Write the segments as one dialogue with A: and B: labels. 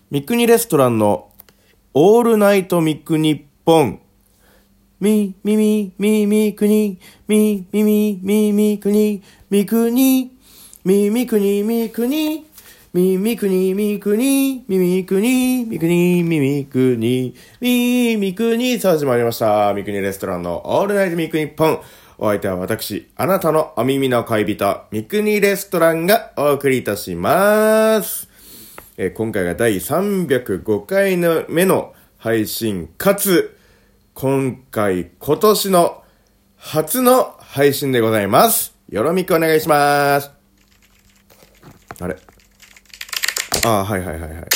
A: 三国レストランのオールナイト三国ニッポン。み国、み国、み国、み国、み国、み国、み国、み国、み国、み国、み国、さあ始まりました。三国レストランのオールナイト三国ニッポン。お相手は私、あなたのお耳の恋人、三国レストランがお送りいたします。今回が第305回目の配信かつ、今年の初の配信でございます。よろみくお願いします。あれはい。よかったです。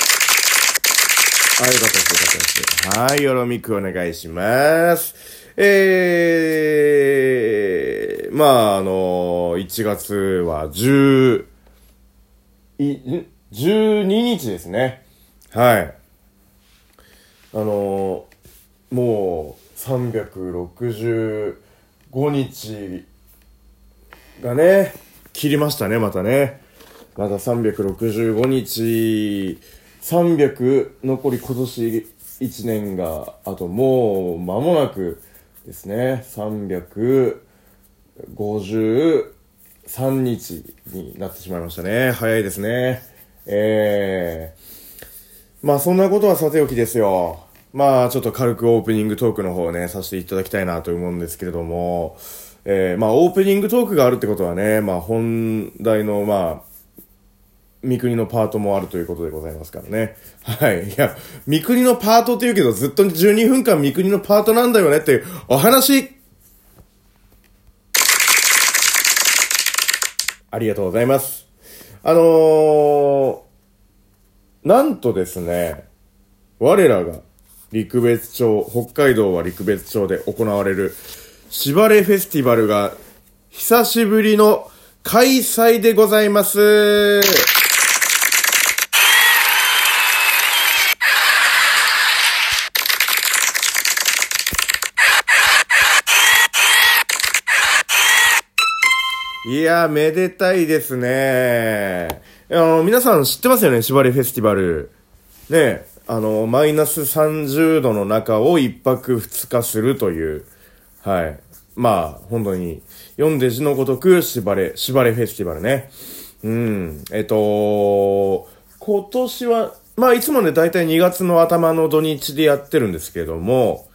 A: はい、よろみくお願いします。1月は12日ですね。はい。もう365日がね、切りましたね、またね。また365日、残り今年1年が、あともう間もなくですね、353日になってしまいましたね。早いですね。そんなことはさておきですよ。ちょっと軽くオープニングトークの方をね、させていただきたいなと思うんですけれども、オープニングトークがあるってことはね、本題の三国のパートもあるということでございますからね。はい。いや、三国のパートって言うけど、ずっと12分間三国のパートなんだよねっていうお話。ありがとうございます。なんとですね、我らが陸別町、北海道は陸別町で行われるしばれフェスティバルが久しぶりの開催でございます。いや、めでたいですね。皆さん知ってますよね、しばれフェスティバル。ね、マイナス30度の中を一泊二日するという、はい。本当に、読んで字のごとくしばれフェスティバルね。今年は、いつもね、だいたい2月の頭の土日でやってるんですけども、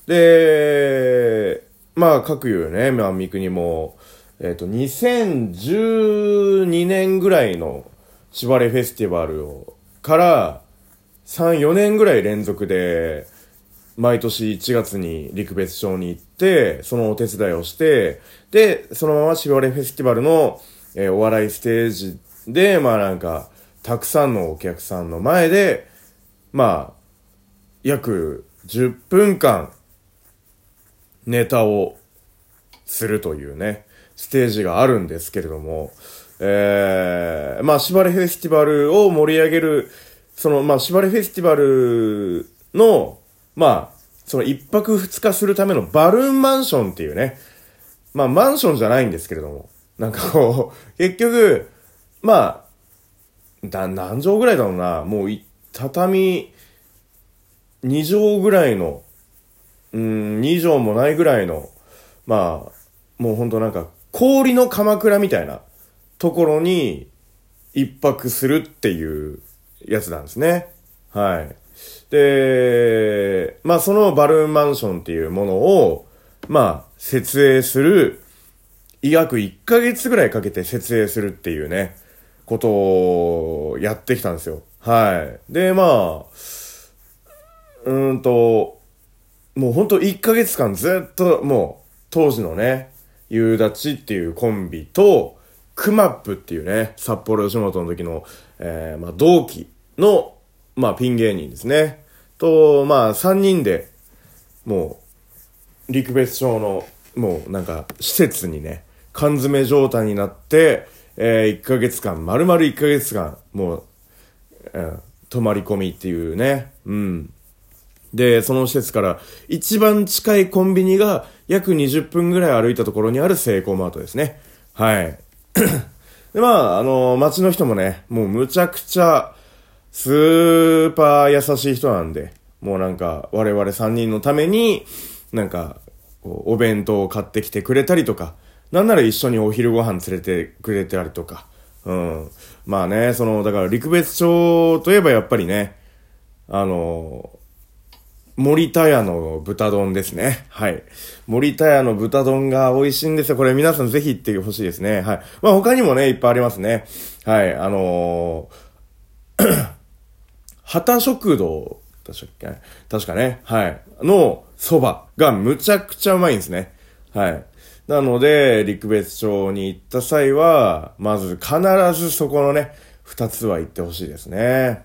A: で、各有ね、三国も、2012年ぐらいのしばれフェスティバルから3、4年ぐらい連続で毎年1月に陸別町に行って、そのお手伝いをして、で、そのまましばれフェスティバルの、お笑いステージで、たくさんのお客さんの前で、約10分間ネタをするというね、ステージがあるんですけれども、しばれフェスティバルを盛り上げる、しばれフェスティバルの、その一泊二日するためのバルーンマンションっていうね、マンションじゃないんですけれども、結局、何畳ぐらいだろうな、もう畳2畳ぐらいの、2畳もないぐらいの、もうほんと氷の鎌倉みたいなところに一泊するっていうやつなんですね。はい。で、そのバルーンマンションっていうものを、設営する、約1ヶ月ぐらいかけて設営するっていうね、ことをやってきたんですよ。はい。で、もうほんと1ヶ月間ずっともう当時のね、夕立っていうコンビと、クマップっていうね、札幌吉本の時の、同期の、ピン芸人ですね。と、3人で、もう、陸別町の、もう施設にね、缶詰状態になって、1ヶ月間、丸々1ヶ月間、もう、泊まり込みっていうね、で、その施設から一番近いコンビニが約20分ぐらい歩いたところにあるセイコーマートですね。はい。で、街の人もね、もうむちゃくちゃ、 スーパー優しい人なんで、もうなんか我々3人のために、なんか、お弁当を買ってきてくれたりとか、なんなら一緒にお昼ご飯連れてくれたりとか、まあね、だから陸別町といえばやっぱりね、森田屋の豚丼ですね。はい。森田屋の豚丼が美味しいんですよ。これ皆さんぜひ行ってほしいですね。はい。まあ他にもね、いっぱいありますね。はい。畑食堂、確かね。はい。の蕎麦がむちゃくちゃうまいんですね。はい。なので、陸別町に行った際は、まず必ずそこのね、二つは行ってほしいですね。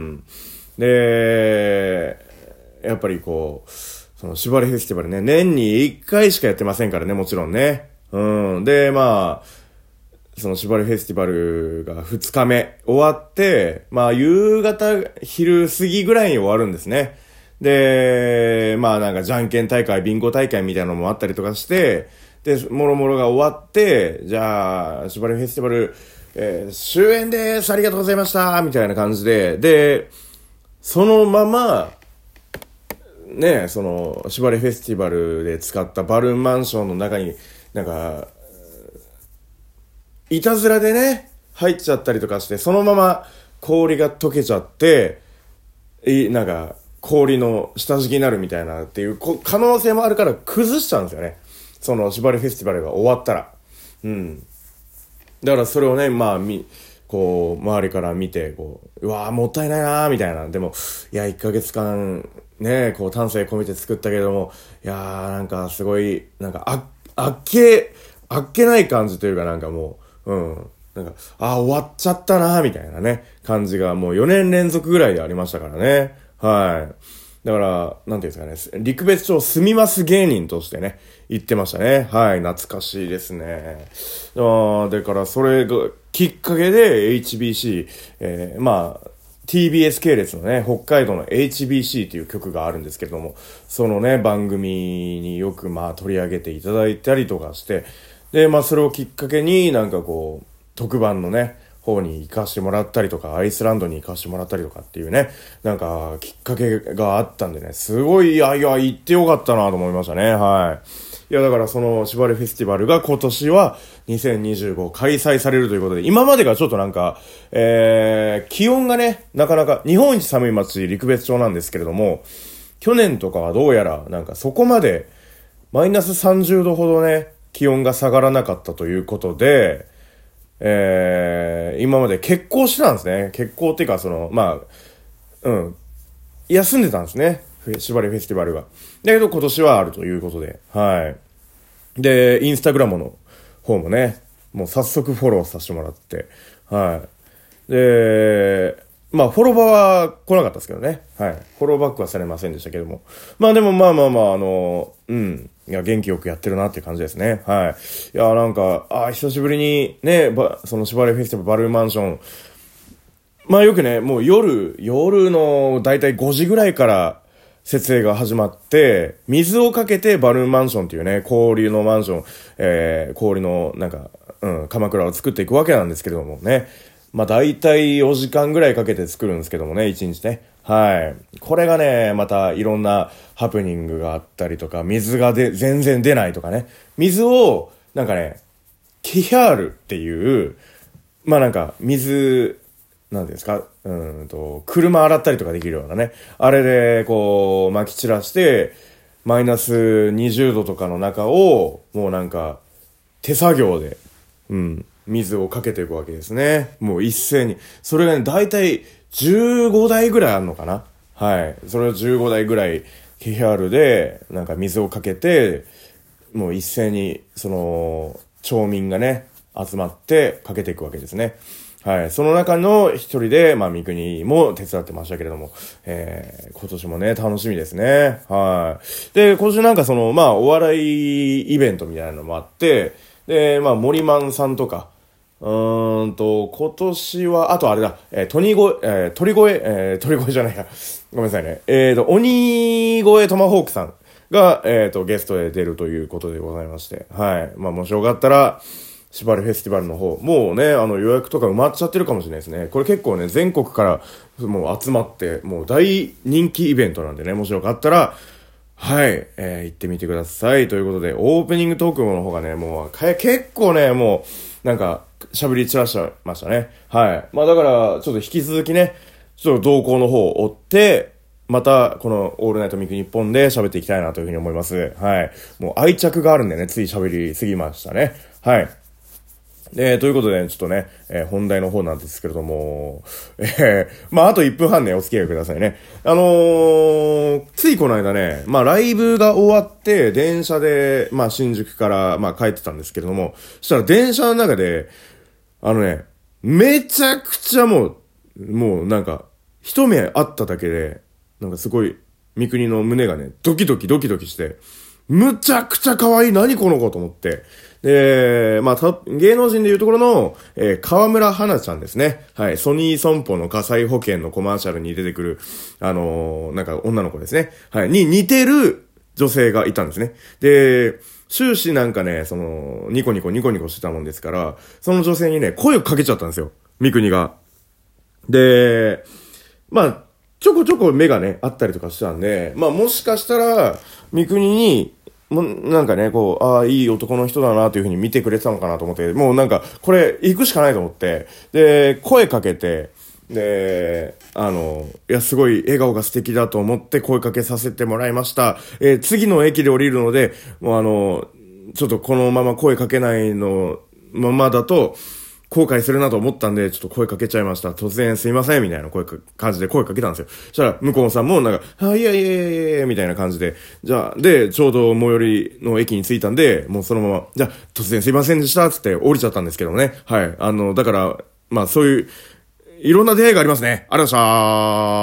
A: で、やっぱりその縛りフェスティバルね、年に一回しかやってませんからね、もちろんね。で、まあ、その縛りフェスティバルが2日目終わって、まあ夕方、昼過ぎぐらいに終わるんですね。で、まあなんかじゃんけん大会、ビンゴ大会みたいなのもあったりとかして、で、もろもろが終わって、じゃあ、縛りフェスティバル、終演です、ありがとうございましたみたいな感じで、で、そのまま、ね、縛りフェスティバルで使ったバルーンマンションの中に、なんか、いたずらでね、入っちゃったりとかして、そのまま氷が溶けちゃって、なんか、氷の下敷きになるみたいなっていう可能性もあるから崩しちゃうんですよね。その縛りフェスティバルが終わったら。だからそれをね、まあ、周りから見て、うわーもったいないなーみたいな。でも、いや、1ヶ月間、ね、丹精込めて作ったけれども、いやー、なんかすごい、なんか、あっけない感じというかなんかもう、なんか、終わっちゃったなーみたいなね、感じがもう4年連続ぐらいでありましたからね。はい。だから、なんていうんですかね、陸別町住みます芸人としてね、言ってましたね。はい、懐かしいですね。だから、それがきっかけで HBC、まあ、TBS 系列のね、北海道の HBC っていう曲があるんですけども、そのね、番組によくまあ取り上げていただいたりとかして、で、まあそれをきっかけになんか特番のね、方に行かしてもらったりとか、アイスランドに行かしてもらったりとかっていうね、なんかきっかけがあったんでね、すごい、行ってよかったなと思いましたね、はい。いや、だからその縛りフェスティバルが今年は2025開催されるということで、今までがちょっとなんか、気温がね、なかなか、日本一寒い町、陸別町なんですけれども、去年とかはどうやら、なんかそこまで、マイナス30度ほどね、気温が下がらなかったということで、今まで欠航してたんですね。欠航っていうか、休んでたんですね。縛りフェスティバルが。だけど今年はあるということで、はい。で、インスタグラムの方もね、もう早速フォローさせてもらって、はい。で、まあ、フォロバーは来なかったですけどね。はい。フォローバックはされませんでしたけども。まあでもまあ、いや、元気よくやってるなっていう感じですね。はい。いや、なんか、久しぶりにね、その縛りフェスティバルバルーンマンション、まあよくね、もう夜のだいたい5時ぐらいから設営が始まって、水をかけてバルーンマンションっていうね、氷のマンション、氷のなんか、鎌倉を作っていくわけなんですけれどもね。まあだいたい4時間ぐらいかけて作るんですけどもね、1日ね。はい。これがね、またいろんなハプニングがあったりとか、水が全然出ないとかね。水を、なんかね、キヒャールっていう、まあなんか、水、なんていうんですか、車洗ったりとかできるようなね。あれで、撒き散らして、マイナス20度とかの中を、もうなんか、手作業で、水をかけていくわけですね。もう一斉に。それがね、だいたい15台ぐらいあるのかな。はい。それを15台ぐらい、ケヒャールで、なんか水をかけて、もう一斉に、町民がね、集まってかけていくわけですね。はい。その中の一人で、まあ、三国も手伝ってましたけれども、今年もね、楽しみですね。はい。で、今年なんかお笑いイベントみたいなのもあって、で、まあ、森マンさんとか、今年は、あとあれだ、鳥越じゃないや。ごめんなさいね。鬼越トマホークさんが、ゲストで出るということでございまして、はい。まあ、もしよかったら、 シバルフェスティバルの方、もうね、予約とか埋まっちゃってるかもしれないですね。これ結構ね、全国からもう集まって、もう大人気イベントなんでね、もしよかったら、はい、行ってみてください。ということで、オープニングトークの方がね、もう、結構ね、もう、なんか、喋り散らしましたね。はい。まあだから、ちょっと引き続きね、ちょっと動向の方を追って、また、この、オールナイトミクニッポンで喋っていきたいなというふうに思います。はい。もう愛着があるんでね、つい喋りすぎましたね。はい。ということで、ちょっとね、本題の方なんですけれども、まあ、あと1分半ね、お付き合いくださいね。ついこの間ね、まあ、ライブが終わって、電車で、まあ、新宿から、まあ、帰ってたんですけれども、そしたら電車の中で、めちゃくちゃもうなんか、一目会っただけで、なんかすごい、三国の胸がね、ドキドキして、むちゃくちゃ可愛い、何この子と思って。で、まあ、芸能人でいうところの、川村花ちゃんですね。はい、ソニー損保の火災保険のコマーシャルに出てくる、なんか女の子ですね。はい、に似てる女性がいたんですね。で、終始なんかね、ニコニコしてたもんですから、その女性にね、声をかけちゃったんですよ。三国が。で、まあ、ちょこちょこ目がね、あったりとかしたんで、まあもしかしたら、三国に、なんかね、こう、ああ、いい男の人だなというふうに見てくれてたのかなと思って、もうなんか、これ、行くしかないと思って、で、声かけて、で、いや、すごい笑顔が素敵だと思って声かけさせてもらいました。次の駅で降りるので、もうちょっとこのまま声かけないのままだと、後悔するなと思ったんで、ちょっと声かけちゃいました。突然すいません、みたいな感じで声かけたんですよ。そしたら、向こうさんもなんか、いや、みたいな感じで、じゃあ、で、ちょうど最寄りの駅に着いたんで、もうそのまま、じゃあ、突然すいませんでした、つって降りちゃったんですけどね。はい。だから、まあそういう、いろんな出会いがありますね。ありがとうございました。